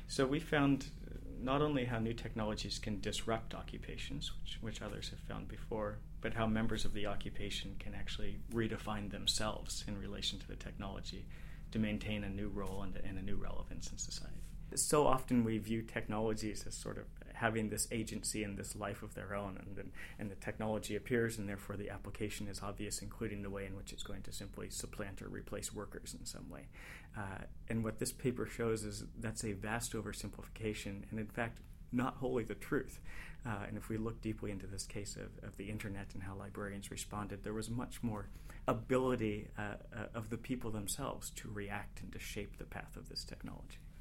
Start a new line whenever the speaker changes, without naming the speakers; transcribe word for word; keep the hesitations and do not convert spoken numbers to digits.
So we found not only how new technologies can disrupt occupations, which, which others have found before, but how members of the occupation can actually redefine themselves in relation to the technology to maintain a new role and, and a new relevance in society. So often we view technologies as sort of having this agency and this life of their own, and then, and the technology appears, and therefore the application is obvious, including the way in which it's going to simply supplant or replace workers in some way. Uh, and what this paper shows is that's a vast oversimplification, and in fact not wholly the truth. Uh, and if we look deeply into this case of, of the internet and how librarians responded, there was much more ability uh, uh, of the people themselves to react and to shape the path of this technology.